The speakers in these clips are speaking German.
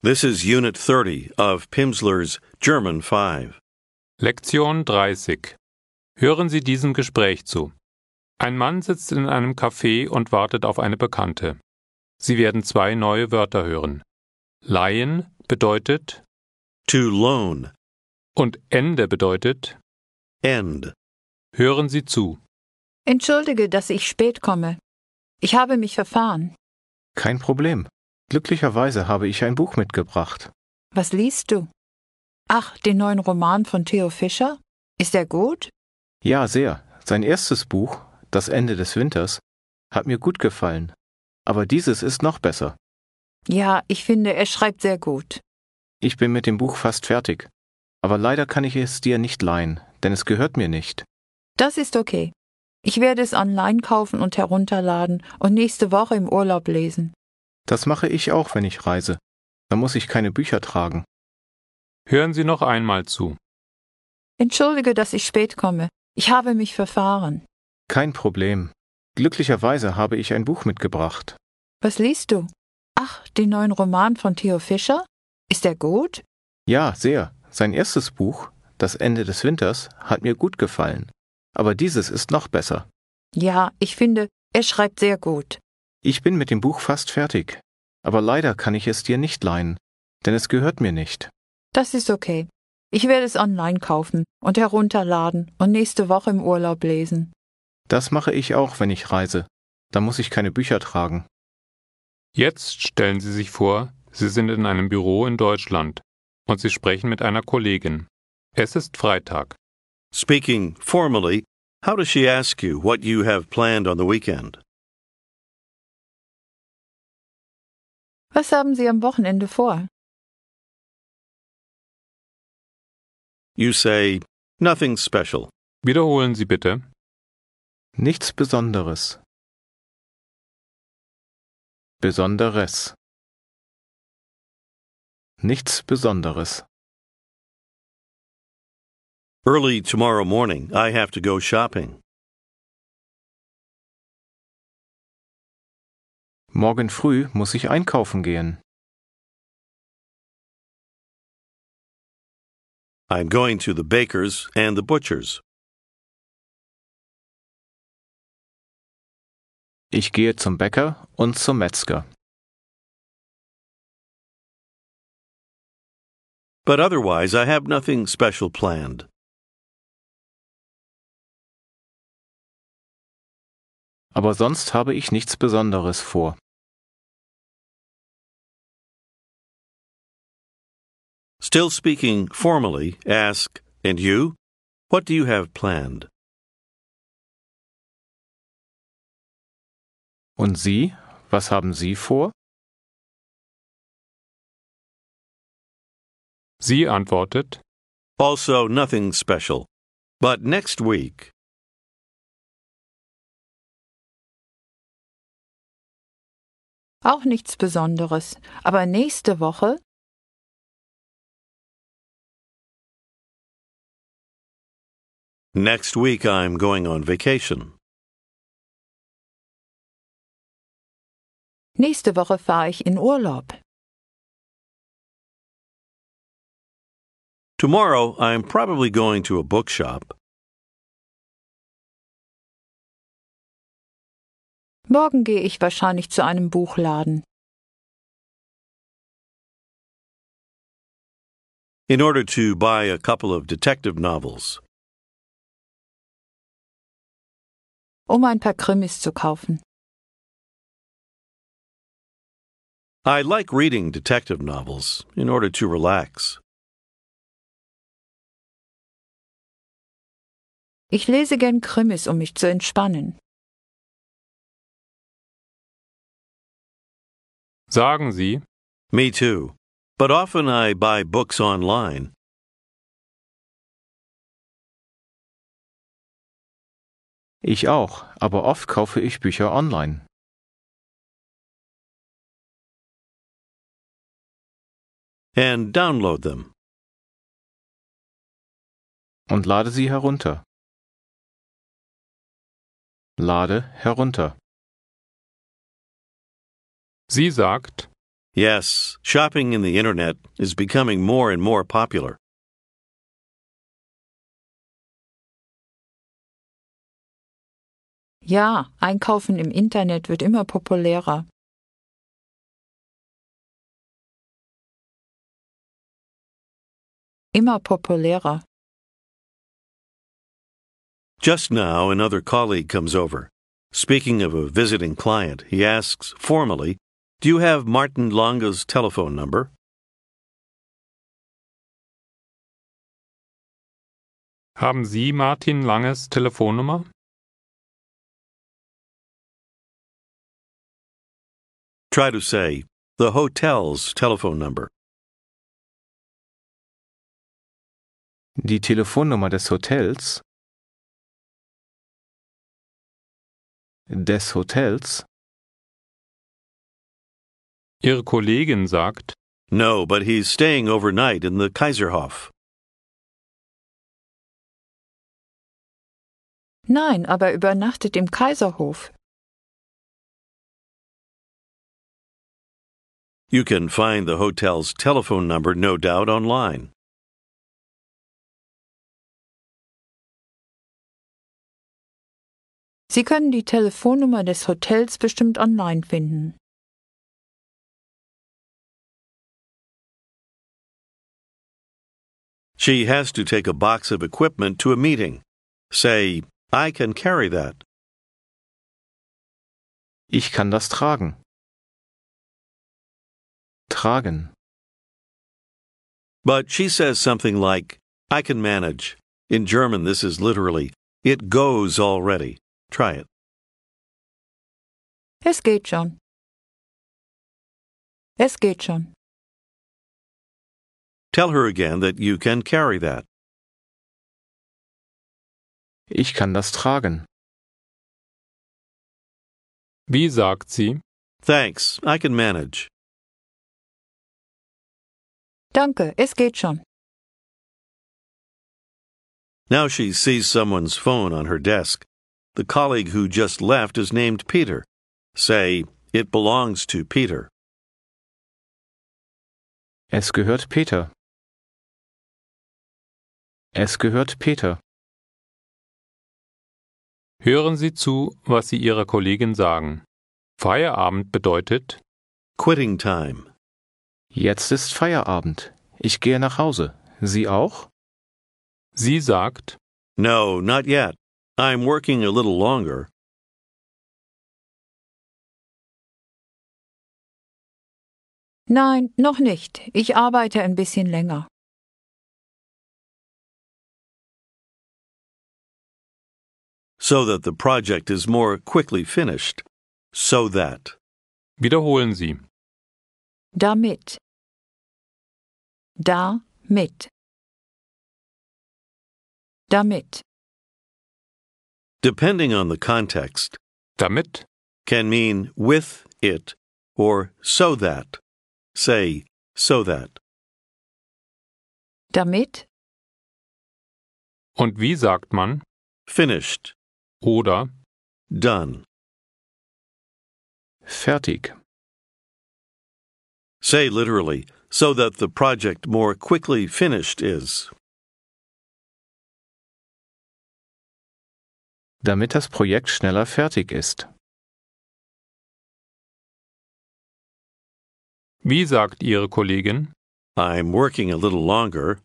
This is Unit 30 of Pimsleur's German 5. Lektion 30. Hören Sie diesem Gespräch zu. Ein Mann sitzt in einem Café und wartet auf eine Bekannte. Sie werden zwei neue Wörter hören. Leihen bedeutet To loan. und Ende bedeutet End. hören Sie zu. Entschuldige, dass ich spät komme. Ich habe mich verfahren. Kein Problem. Glücklicherweise habe ich ein Buch mitgebracht. Was liest du? Ach, den neuen Roman von Theo Fischer? Ist er gut? Ja, sehr. Sein erstes Buch, Das Ende des Winters, hat mir gut gefallen. Aber dieses ist noch besser. Ja, ich finde, er schreibt sehr gut. Ich bin mit dem Buch fast fertig. Aber leider kann ich es dir nicht leihen, denn es gehört mir nicht. Das ist okay. Ich werde es online kaufen und herunterladen und nächste Woche im Urlaub lesen. Das mache ich auch, wenn ich reise. Da muss ich keine Bücher tragen. Hören Sie noch einmal zu. Entschuldige, dass ich spät komme. Ich habe mich verfahren. Kein Problem. Glücklicherweise habe ich ein Buch mitgebracht. Was liest du? Ach, den neuen Roman von Theo Fischer? Ist er gut? Ja, sehr. Sein erstes Buch, Das Ende des Winters, hat mir gut gefallen. Aber dieses ist noch besser. Ja, ich finde, er schreibt sehr gut. Ich bin mit dem Buch fast fertig. Aber leider kann ich es dir nicht leihen, denn es gehört mir nicht. Das ist okay. Ich werde es online kaufen und herunterladen und nächste Woche im Urlaub lesen. Das mache ich auch, wenn ich reise. Da muss ich keine Bücher tragen. Jetzt stellen Sie sich vor, Sie sind in einem Büro in Deutschland und Sie sprechen mit einer Kollegin. Es ist Freitag. Speaking formally, how does she ask you what you have planned on the weekend? Was haben Sie am Wochenende vor? You say, nothing special. Wiederholen Sie bitte. Nichts Besonderes. Besonderes. Nichts Besonderes. Early tomorrow morning, I have to go shopping. Morgen früh muss ich einkaufen gehen. I'm going to the baker's and the butcher's. Ich gehe zum Bäcker und zum Metzger. But otherwise, I have nothing special planned. Aber sonst habe ich nichts Besonderes vor. Still speaking formally, ask, and you? What do you have planned? Und Sie? Was haben Sie vor? Sie antwortet, Also nothing special. But next week, Auch nichts Besonderes. Aber nächste Woche? next week I'm going on vacation. Nächste Woche fahre ich in Urlaub. Tomorrow I'm probably going to a bookshop. Morgen gehe ich wahrscheinlich zu einem Buchladen. In order to buy a couple of detective novels. Um ein paar Krimis zu kaufen. I like reading detective novels in order to relax. Ich lese gern Krimis, um mich zu entspannen. sagen Sie, Me too. But often I buy books online. Ich auch, aber oft kaufe ich Bücher online. And download them. Und lade sie herunter. Lade herunter. sie sagt, Yes, shopping in the internet is becoming more and more popular. Ja, Einkaufen im Internet wird immer populärer. Immer populärer. Just now, another colleague comes over. Speaking of a visiting client, he asks formally, "Do you have Martin Lange's telephone number?" Haben Sie Martin Langes Telefonnummer? Try to say, "The hotel's telephone number." Die Telefonnummer des Hotels. Des Hotels. Ihre Kollegin sagt, No, but he's staying overnight in the Kaiserhof. Nein, aber er übernachtet im Kaiserhof. You can find the hotel's telephone number, no doubt, online. Sie können die Telefonnummer des Hotels bestimmt online finden. She has to take a box of equipment to a meeting. Say, "I can carry that." Ich kann das tragen. Tragen. But she says something like, "I can manage." In German, this is literally, "It goes already." Try it. Es geht schon. Es geht schon. Tell her again that you can carry that. Ich kann das tragen. wie sagt sie? Thanks, I can manage. Danke, es geht schon. Now she sees someone's phone on her desk. The colleague who just left is named Peter. Say, "It belongs to Peter." Es gehört Peter. Es gehört Peter. Hören Sie zu, was Sie Ihrer Kollegin sagen. Feierabend bedeutet, Quitting time. Jetzt ist Feierabend. Ich gehe nach Hause. Sie auch? sie sagt, No, not yet. I'm working a little longer. Nein, noch nicht. Ich arbeite ein bisschen länger. So that the project is more quickly finished. So that. wiederholen Sie. Damit. Damit. Damit. Depending on the context, Damit, can mean with it or so that. Say, so that. Damit. und wie sagt man, Finished. oder, Done. Fertig. Say literally, so that the project more quickly finished is. Damit das Projekt schneller fertig ist. wie sagt Ihre Kollegin, I'm working a little longer.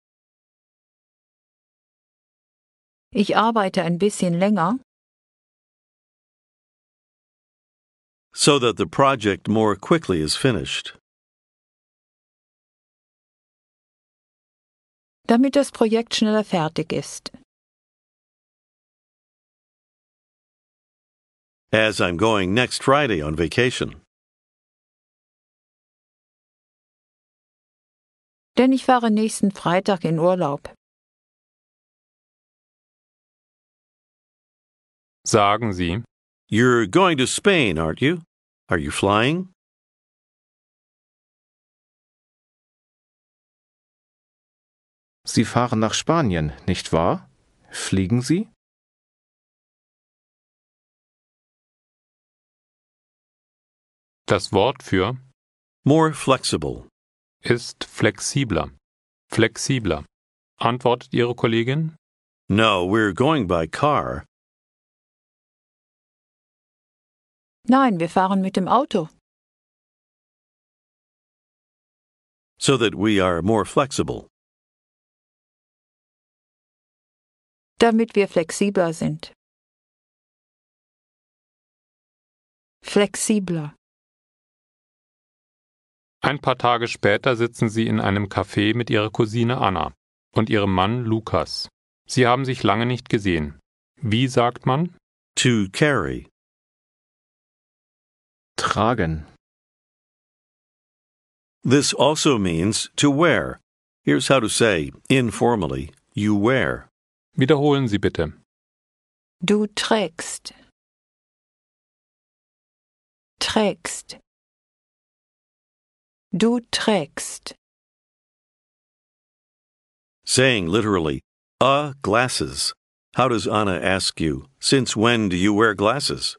Ich arbeite ein bisschen länger. So that the project more quickly is finished. Damit das Projekt schneller fertig ist. As I'm going next Friday on vacation. Denn ich fahre nächsten Freitag in Urlaub. sagen Sie, You're going to Spain, aren't you? Are you flying? Sie fahren nach Spanien, nicht wahr? Fliegen Sie? das Wort für, More flexible. Ist flexibler. Flexibler. Antwortet Ihre Kollegin? No, we're going by car. Nein, wir fahren mit dem Auto. So that we are more flexible. Damit wir flexibler sind. Flexibler. Ein paar Tage später sitzen sie in einem Café mit ihrer Cousine Anna und ihrem Mann Lukas. Sie haben sich lange nicht gesehen. Wie sagt man? To carry. Tragen. This also means to wear. Here's how to say, informally, you wear. Wiederholen Sie bitte. Du trägst. Trägst. Du trägst. Saying literally, glasses. How does Anna ask you, since when do you wear glasses?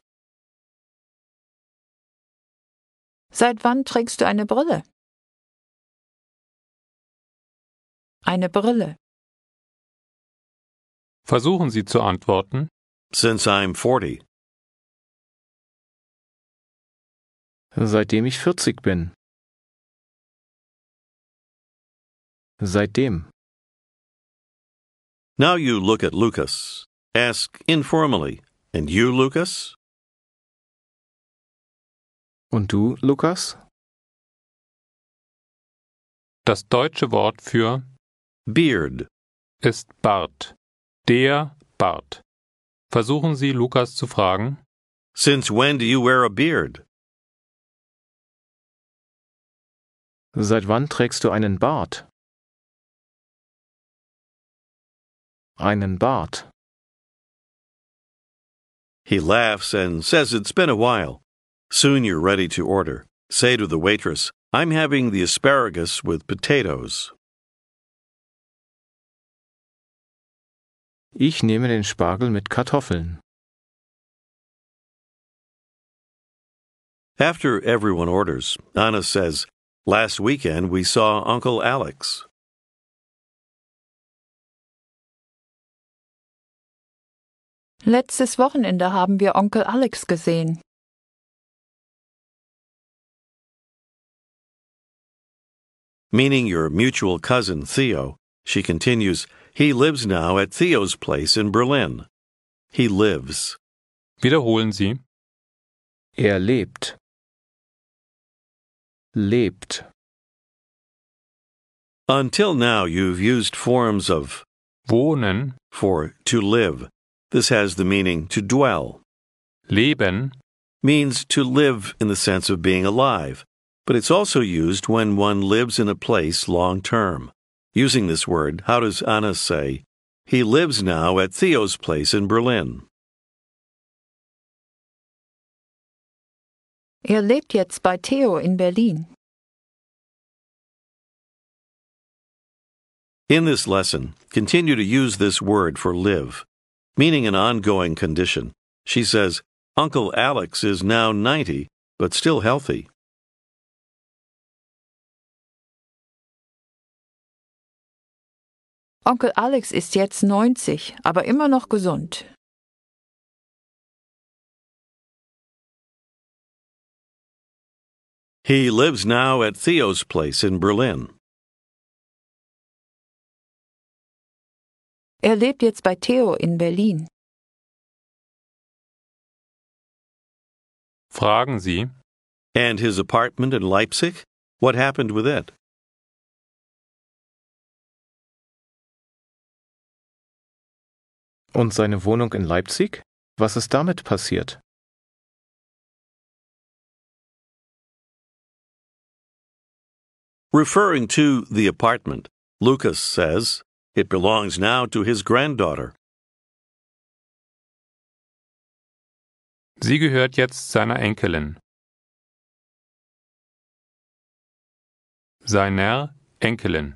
Seit wann trägst du eine Brille? Eine Brille. Versuchen Sie zu antworten. Since I'm 40. Seitdem ich 40 bin. Seitdem. Now you look at Lucas. Ask informally, and you, Lucas? Und du, Lukas? Das deutsche Wort für Beard. ist Bart. Der Bart. Versuchen Sie, Lukas zu fragen. Since when do you wear a beard? Seit wann trägst du einen Bart? Einen Bart. He laughs and says it's been a while. Soon you're ready to order. Say to the waitress, I'm having the asparagus with potatoes. Ich nehme den Spargel mit Kartoffeln. After everyone orders, Anna says, last weekend we saw Uncle Alex. Letztes Wochenende haben wir Onkel Alex gesehen. Meaning your mutual cousin Theo, she continues, he lives now at Theo's place in Berlin. He lives. Wiederholen Sie. Er lebt. Lebt. Until now you've used forms of Wohnen, for to live. This has the meaning to dwell. leben, Means to live in the sense of being alive, but it's also used when one lives in a place long term. Using this word, how does Anna say, he lives now at Theo's place in Berlin? Er lebt jetzt bei Theo in Berlin. In this lesson, continue to use this word for live, meaning an ongoing condition. She says, Uncle Alex is now 90, but still healthy. Onkel Alex ist jetzt 90, aber immer noch gesund. He lives now at Theo's place in Berlin. Er lebt jetzt bei Theo in Berlin. fragen Sie. And his apartment in Leipzig? What happened with it? Und seine Wohnung in Leipzig? Was ist damit passiert? Referring to the apartment, Lucas says, it belongs now to his granddaughter. Sie gehört jetzt seiner Enkelin. Seiner Enkelin.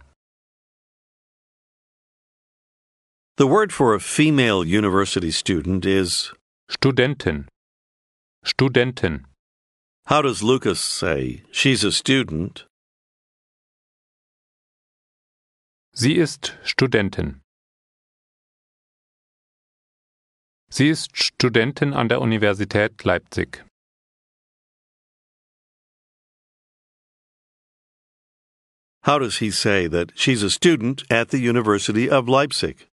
The word for a female university student is Studentin. Studentin. How does Lucas say, she's a student? Sie ist Studentin. Sie ist Studentin an der Universität Leipzig. How does he say that she's a student at the University of Leipzig?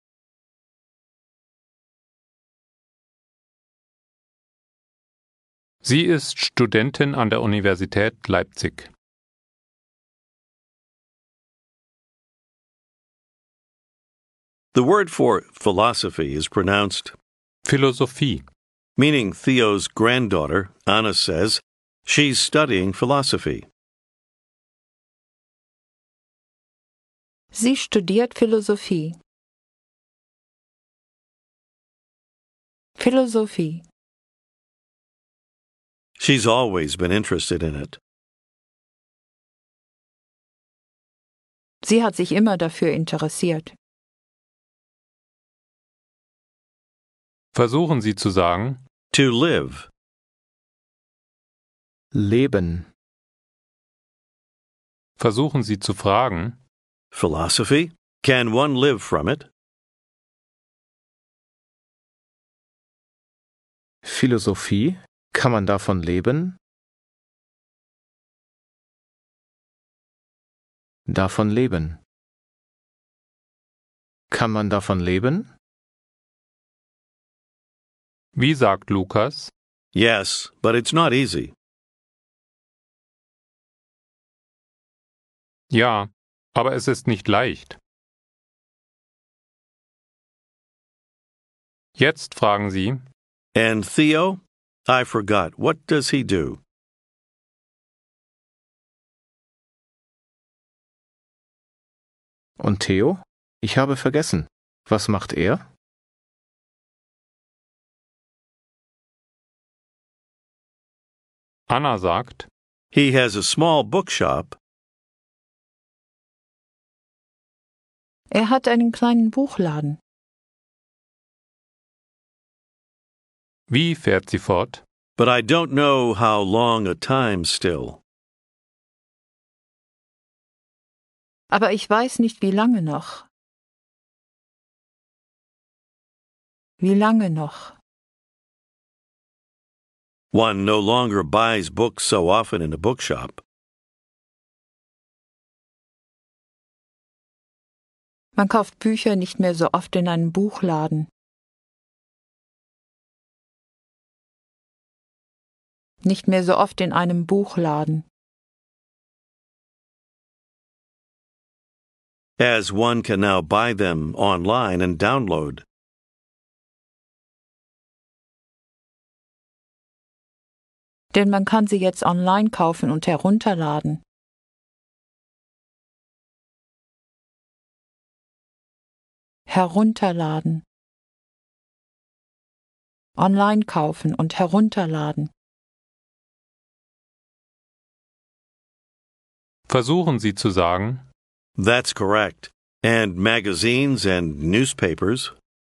Sie ist Studentin an der Universität Leipzig. The word for philosophy is pronounced Philosophie. meaning Theo's granddaughter, Anna, says she's studying philosophy. Sie studiert Philosophie. Philosophie. She's always been interested in it. Sie hat sich immer dafür interessiert. Versuchen Sie zu sagen, To live. Leben. versuchen Sie zu fragen, Philosophy? Can one live from it? Philosophie. Kann man davon leben? Davon leben. Kann man davon leben? wie sagt Lukas? Yes, but it's not easy. Ja, aber es ist nicht leicht. Jetzt fragen Sie, And Theo? I forgot. What does he do? Und Theo? Ich habe vergessen. Was macht er? Anna sagt, He has a small bookshop. Er hat einen kleinen Buchladen. wie fährt sie fort? But I don't know how long a time still. Aber ich weiß nicht, wie lange noch. Wie lange noch? One no longer buys books so often in a bookshop. Man kauft Bücher nicht mehr so oft in einem Buchladen. Nicht mehr so oft in einem Buchladen. As one can now buy them online and download. Denn man kann sie jetzt online kaufen und herunterladen. Herunterladen. Online kaufen und herunterladen. Versuchen Sie zu sagen, That's correct. And magazines and newspapers.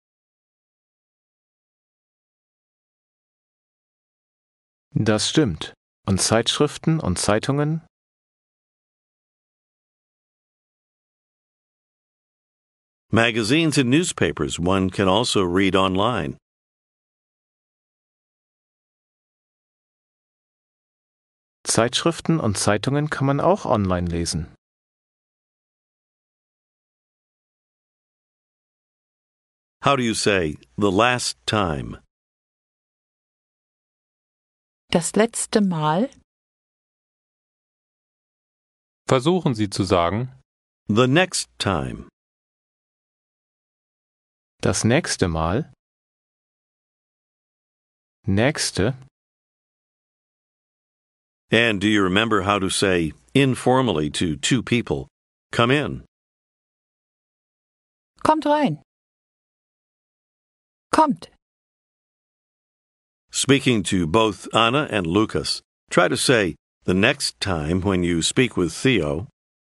Das stimmt. Und Zeitschriften und Zeitungen? Magazines and newspapers one can also read online. Zeitschriften und Zeitungen kann man auch online lesen. How do you say, the last time? Das letzte Mal. versuchen Sie zu sagen, The next time. Das nächste Mal. Nächste. And do you remember how to say informally to two people, come in? Kommt rein. Kommt. Speaking to both Anna and Lucas, try to say, the next time when you speak with Theo,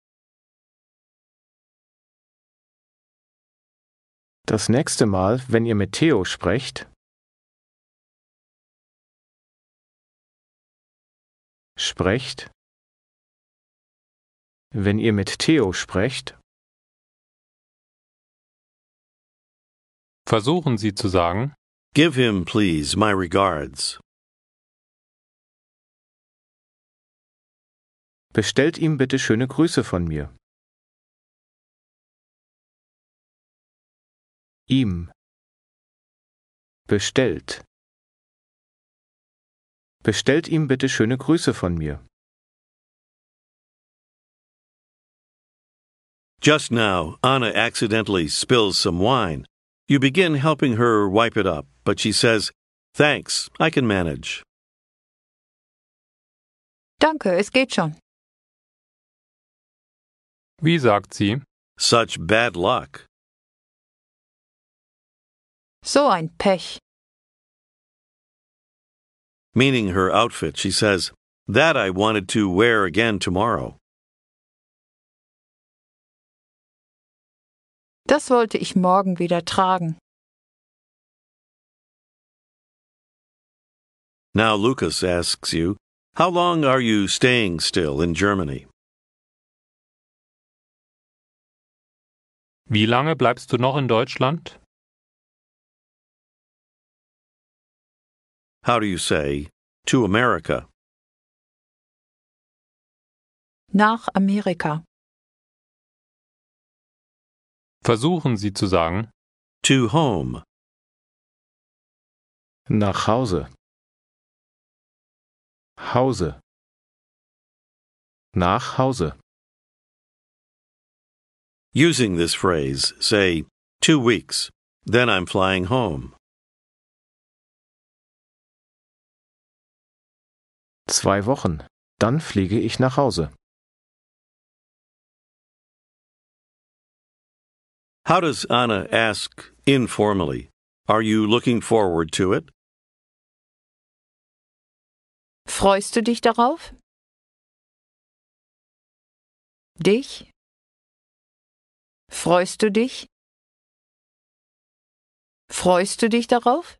Das nächste Mal, wenn ihr mit Theo sprecht. Sprecht. Wenn ihr mit Theo sprecht, versuchen Sie zu sagen, Give him, please, my regards. bestellt ihm bitte schöne Grüße von mir. Ihm. Bestellt. Bestellt ihm bitte schöne Grüße von mir. Just now, Anna accidentally spills some wine. You begin helping her wipe it up, but she says, Thanks, I can manage. Danke, es geht schon. wie sagt sie, Such bad luck. So ein Pech. Meaning her outfit, she says, That I wanted to wear again tomorrow. Das wollte ich morgen wieder tragen. Now Lucas asks you, How long are you staying still in Germany? wie lange bleibst du noch in Deutschland? How do you say, To America? Nach Amerika. Versuchen Sie zu sagen, To home. Nach Hause. Hause. Nach Hause. Using this phrase, say, 2 weeks, then I'm flying home. 2 Wochen. Dann fliege ich nach Hause. How does Anna ask informally, Are you looking forward to it? Freust du dich darauf? Dich? Freust du dich? Freust du dich darauf?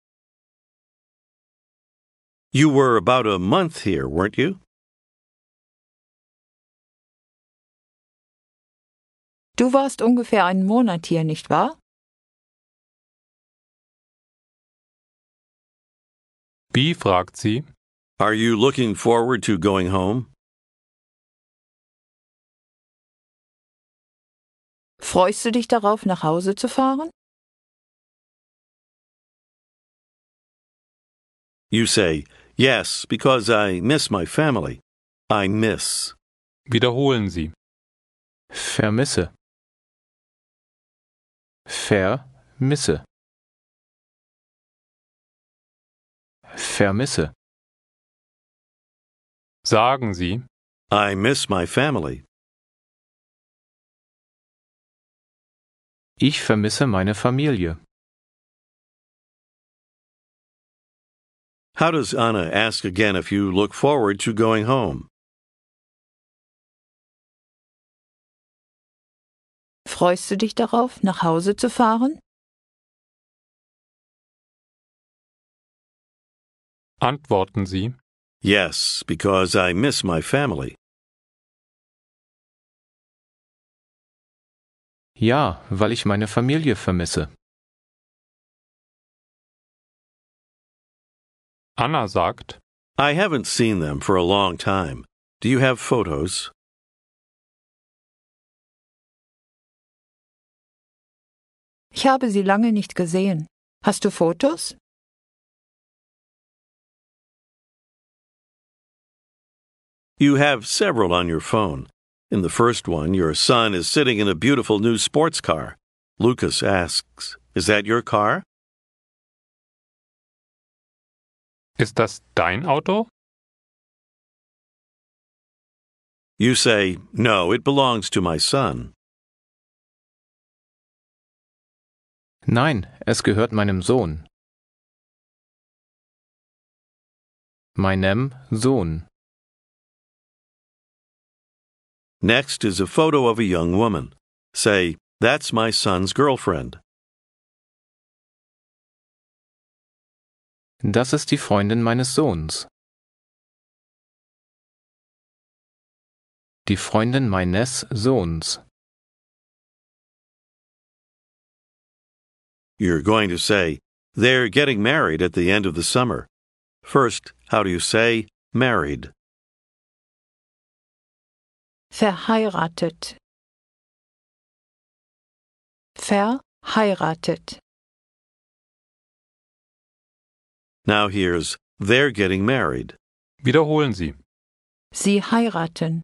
You were about a month here, weren't you? Du warst ungefähr einen Monat hier, nicht wahr? wie fragt sie, Are you looking forward to going home? Freust du dich darauf, nach Hause zu fahren? You say, Yes, because I miss my family. I miss. wiederholen Sie, Vermisse. Vermisse. Vermisse. sagen Sie, I miss my family. Ich vermisse meine Familie. How does Anna ask again if you look forward to going home? Freust du dich darauf, nach Hause zu fahren? antworten Sie, Yes, because I miss my family. Ja, weil ich meine Familie vermisse. Anna sagt, I haven't seen them for a long time. Do you have photos? Ich habe sie lange nicht gesehen. Hast du Fotos? You have several on your phone. In the first one, your son is sitting in a beautiful new sports car. Lucas asks, Is that your car? ist das dein Auto? You say, No, it belongs to my son. Nein, es gehört meinem Sohn. Meinem Sohn. Next is a photo of a young woman. Say, That's my son's girlfriend. Das ist die Freundin meines Sohns. Die Freundin meines Sohns. You're going to say, they're getting married at the end of the summer. First, how do you say married? Verheiratet. Verheiratet. Now here's they're getting married. Wiederholen Sie. Sie heiraten.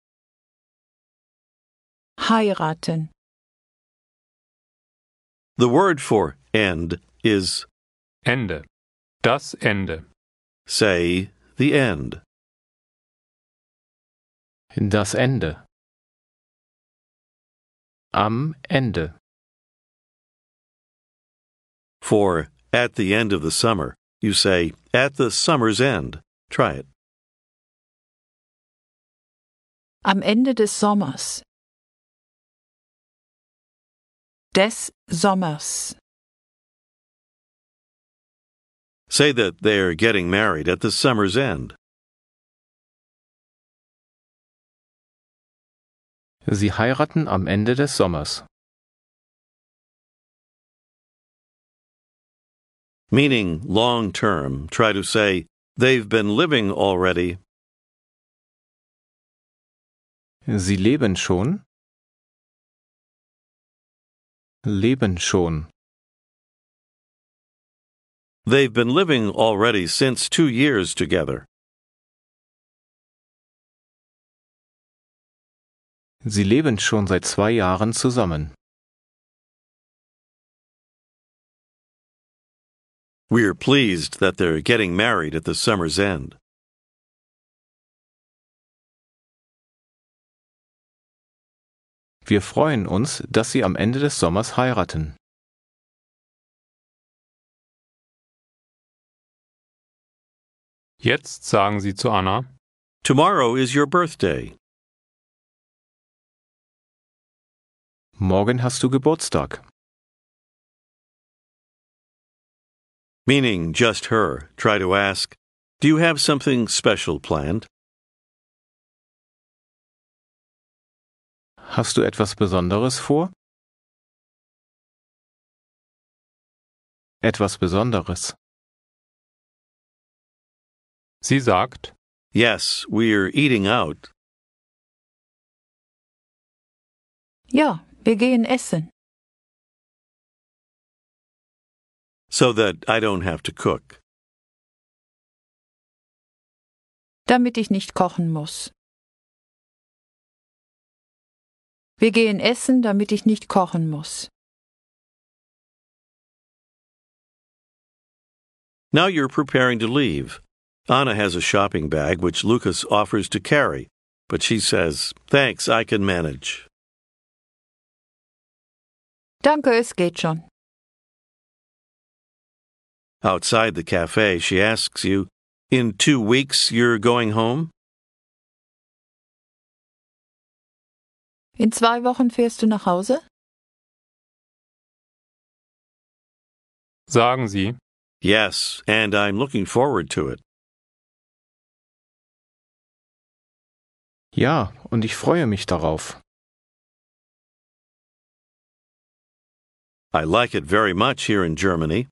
Heiraten. The word for end is, Ende. Das Ende. say, the end. Das Ende. Am Ende. For at the end of the summer, you say at the summer's end. Try it. Am Ende des Sommers. Des Sommers. Say that they're getting married at the summer's end. Sie heiraten am Ende des Sommers. Meaning long term, try to say they've been living already. Sie leben schon. Leben schon. They've been living already since 2 years together. Sie leben schon seit 2 Jahren zusammen. We're pleased that they're getting married at the summer's end. Wir freuen uns, dass sie am Ende des Sommers heiraten. Jetzt sagen Sie zu Anna, Tomorrow is your birthday. Morgen hast du Geburtstag. Meaning just her, try to ask, do you have something special planned? Hast du etwas Besonderes vor? Etwas Besonderes. sie sagt, Yes, we're eating out. Ja, wir gehen essen. So that I don't have to cook. Damit ich nicht kochen muss. Wir gehen essen, damit ich nicht kochen muss. Now you're preparing to leave. Anna has a shopping bag which Lucas offers to carry, but she says, Thanks, I can manage. Danke, es geht schon. Outside the cafe, she asks you, In 2 weeks you're going home? In 2 Wochen fährst du nach Hause? sagen Sie, Yes, and I'm looking forward to it. Ja, und ich freue mich darauf. I like it very much here in Germany.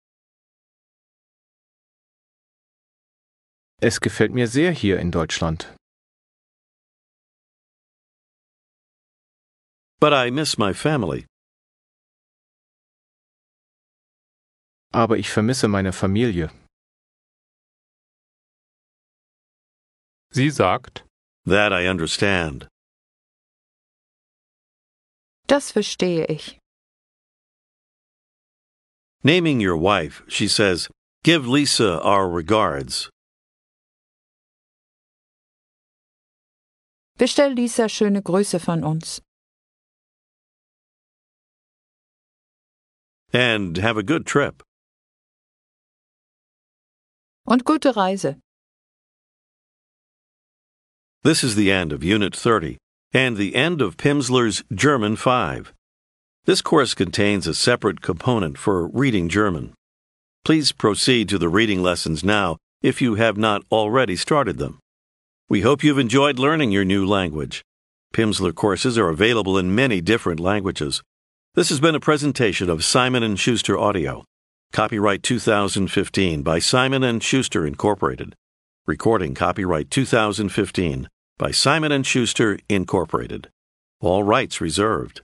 Es gefällt mir sehr hier in Deutschland. But I miss my family. Aber ich vermisse meine Familie. sie sagt, That I understand. Das verstehe ich. Naming your wife, she says, Give Lisa our regards. Bestell Lisa schöne Grüße von uns. And have a good trip. Und gute Reise. This is the end of Unit 30 and the end of Pimsleur's German 5. This course contains a separate component for reading German. Please proceed to the reading lessons now if you have not already started them. We hope you've enjoyed learning your new language. Pimsleur courses are available in many different languages. This has been a presentation of Simon & Schuster Audio. Copyright 2015 by Simon & Schuster Incorporated. Recording copyright 2015 by Simon & Schuster Incorporated. All rights reserved.